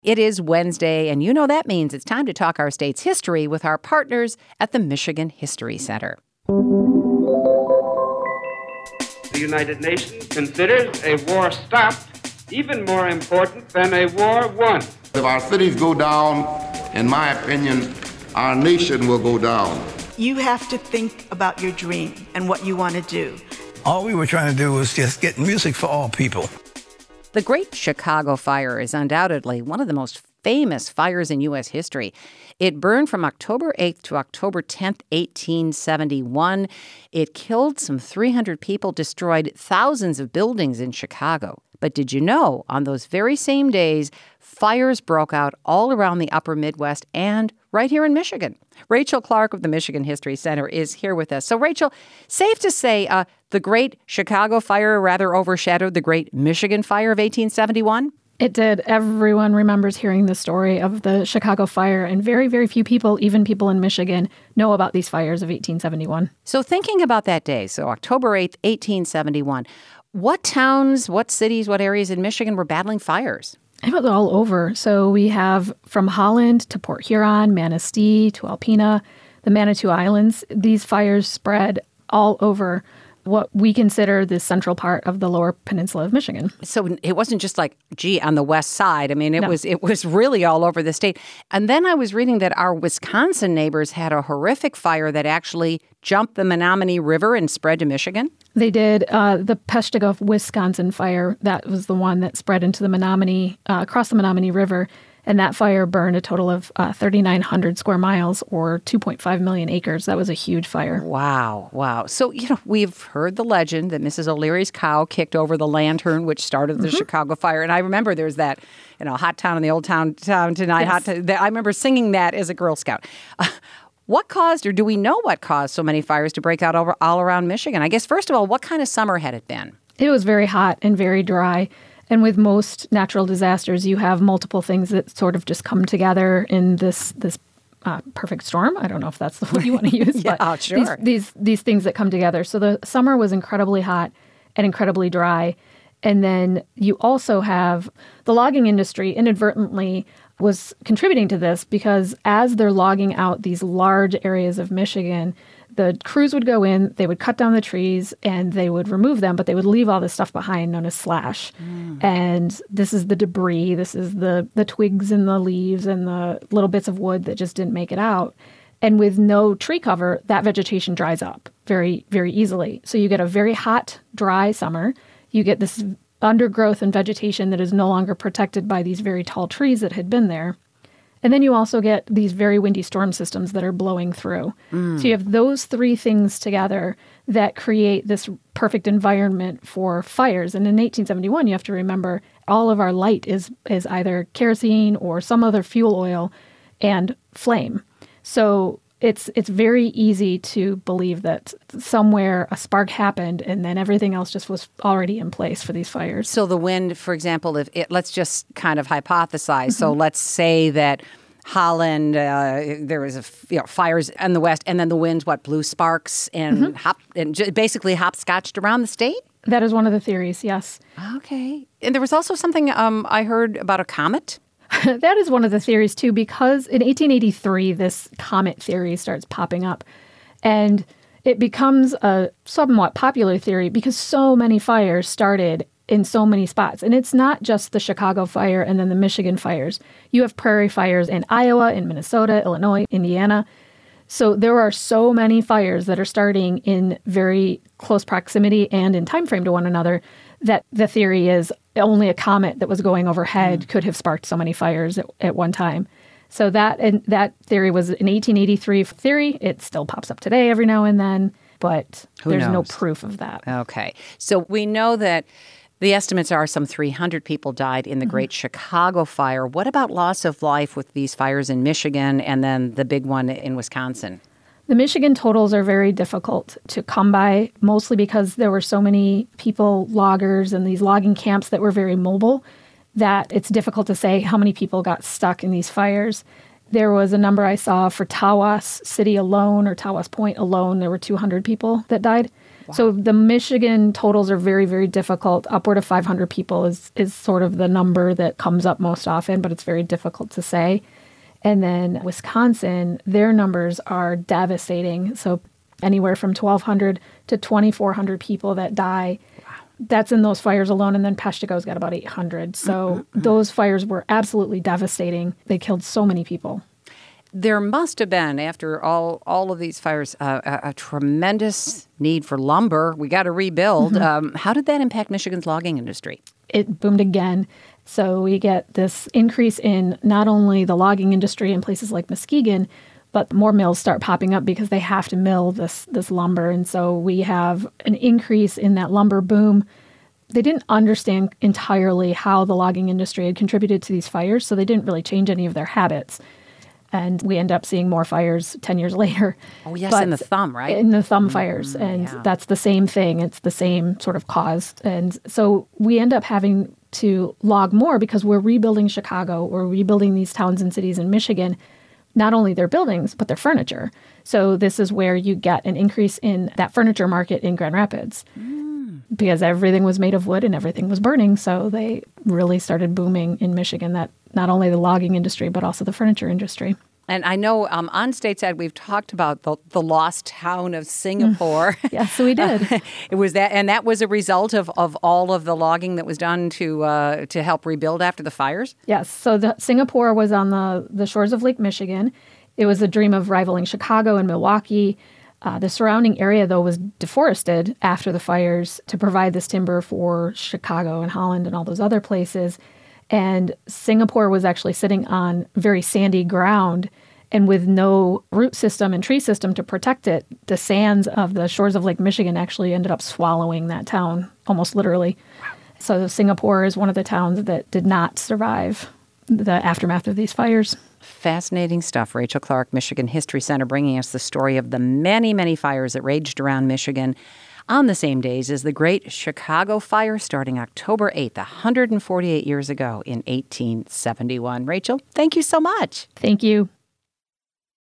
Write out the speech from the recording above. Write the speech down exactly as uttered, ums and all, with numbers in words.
It is Wednesday, and you know that means it's time to talk our state's history with our partners at the Michigan History Center. The United Nations considers a war stopped even more important than a war won. If our cities go down, in my opinion, our nation will go down. You have to think about your dream and what you want to do. All we were trying to do was just get music for all people. The Great Chicago Fire is undoubtedly one of the most famous fires in U S history. It burned from October eighth to October tenth, eighteen seventy-one. It killed some three hundred people, destroyed thousands of buildings in Chicago. But did you know, on those very same days, fires broke out all around the upper Midwest and right here in Michigan? Rachel Clark of the Michigan History Center is here with us. So, Rachel, safe to say uh, the Great Chicago Fire rather overshadowed the Great Michigan Fire of eighteen seventy-one? It did. Everyone remembers hearing the story of the Chicago Fire, and very, very few people, even people in Michigan, know about these fires of eighteen seventy-one. So thinking about that day, so October eighth, eighteen seventy-one, what towns, what cities, what areas in Michigan were battling fires? It was all over. So we have from Holland to Port Huron, Manistee to Alpena, the Manitou Islands. These fires spread all over what we consider the central part of the lower peninsula of Michigan. So it wasn't just like, gee, on the west side. I mean, it No. was it was really all over the state. And then I was reading that our Wisconsin neighbors had a horrific fire that actually jumped the Menominee River and spread to Michigan. They did. Uh, the Peshtigo, Wisconsin fire, that was the one that spread into the Menominee, uh, across the Menominee River. And that fire burned a total of uh, three thousand nine hundred square miles or two point five million acres. That was a huge fire. Wow. Wow. So, you know, we've heard the legend that Missus O'Leary's cow kicked over the lantern, which started the mm-hmm. Chicago Fire. And I remember there's that, you know, hot town in the old town, town tonight. Yes. Hot t- I remember singing that as a Girl Scout. Uh, what caused, or do we know what caused so many fires to break out over, all around Michigan? I guess, first of all, what kind of summer had it been? It was very hot and very dry. And with most natural disasters, you have multiple things that sort of just come together in this this uh, perfect storm. I don't know if that's the word you want to use, yeah, but sure. these, these these things that come together. So the summer was incredibly hot and incredibly dry. And then you also have the logging industry inadvertently was contributing to this because as they're logging out these large areas of Michigan, the crews would go in, they would cut down the trees, and they would remove them, but they would leave all this stuff behind known as slash. Mm. And this is the debris, this is the, the twigs and the leaves and the little bits of wood that just didn't make it out. And with no tree cover, that vegetation dries up very, very easily. So you get a very hot, dry summer. You get this undergrowth and vegetation that is no longer protected by these very tall trees that had been there. And then you also get these very windy storm systems that are blowing through. Mm. So you have those three things together that create this perfect environment for fires. And in eighteen seventy-one, you have to remember all of our light is is either kerosene or some other fuel oil and flame. So it's it's very easy to believe that somewhere a spark happened and then everything else just was already in place for these fires. So the wind, for example, if it, let's just kind of hypothesize. Mm-hmm. So let's say that Holland, uh, there was a, you know, fires in the west, and then the wind, what, blew sparks and mm-hmm. hop and j- basically hopscotched around the state? That is one of the theories, yes. Okay. And there was also something um, I heard about a comet. That is one of the theories, too, because in eighteen eighty-three, this comet theory starts popping up. And it becomes a somewhat popular theory because so many fires started in so many spots. And it's not just the Chicago fire and then the Michigan fires. You have prairie fires in Iowa, in Minnesota, Illinois, Indiana. So there are so many fires that are starting in very close proximity and in time frame to one another that the theory is only a comet that was going overhead mm. could have sparked so many fires at, at one time. So that and that theory was an eighteen eighty-three theory. It still pops up today every now and then, but Who there's knows? no proof of that. Okay. So we know that the estimates are some three hundred people died in the mm-hmm. Great Chicago Fire. What about loss of life with these fires in Michigan and then the big one in Wisconsin? The Michigan totals are very difficult to come by, mostly because there were so many people, loggers, and these logging camps that were very mobile, that it's difficult to say how many people got stuck in these fires. There was a number I saw for Tawas City alone, or Tawas Point alone, there were two hundred people that died. So the Michigan totals are very, very difficult. Upward of five hundred people is, is sort of the number that comes up most often, but it's very difficult to say. And then Wisconsin, their numbers are devastating. So anywhere from twelve hundred to twenty-four hundred people that die. Wow. That's in those fires alone. And then Peshtigo's got about eight hundred. So mm-hmm. those fires were absolutely devastating. They killed so many people. There must have been, after all all of these fires, uh, a, a tremendous need for lumber. We got to rebuild. Mm-hmm. Um, how did that impact Michigan's logging industry? It boomed again. So we get this increase in not only the logging industry in places like Muskegon, but more mills start popping up because they have to mill this this lumber. And so we have an increase in that lumber boom. They didn't understand entirely how the logging industry had contributed to these fires, so they didn't really change any of their habits. And we end up seeing more fires ten years later. Oh, yes, but in the thumb, right? In the thumb fires. Mm, and yeah. That's the same thing. It's the same sort of cause. And so we end up having to log more because we're rebuilding Chicago. We're rebuilding these towns and cities in Michigan, not only their buildings, but their furniture. So this is where you get an increase in that furniture market in Grand Rapids. Mm. Because everything was made of wood and everything was burning. So they really started booming in Michigan, that not only the logging industry, but also the furniture industry. And I know um, on Stateside we've talked about the, the lost town of Singapore. Yes, we did. Uh, it was that, and that was a result of, of all of the logging that was done to uh, to help rebuild after the fires. Yes, so the, Singapore was on the the shores of Lake Michigan. It was a dream of rivaling Chicago and Milwaukee. Uh, the surrounding area, though, was deforested after the fires to provide this timber for Chicago and Holland and all those other places. And Singapore was actually sitting on very sandy ground, and with no root system and tree system to protect it, the sands of the shores of Lake Michigan actually ended up swallowing that town, almost literally. Wow. So Singapore is one of the towns that did not survive the aftermath of these fires. Fascinating stuff. Rachel Clark, Michigan History Center, bringing us the story of the many, many fires that raged around Michigan on the same days as the Great Chicago Fire, starting October eighth, one hundred forty-eight years ago in eighteen seventy-one. Rachel, thank you so much. Thank you.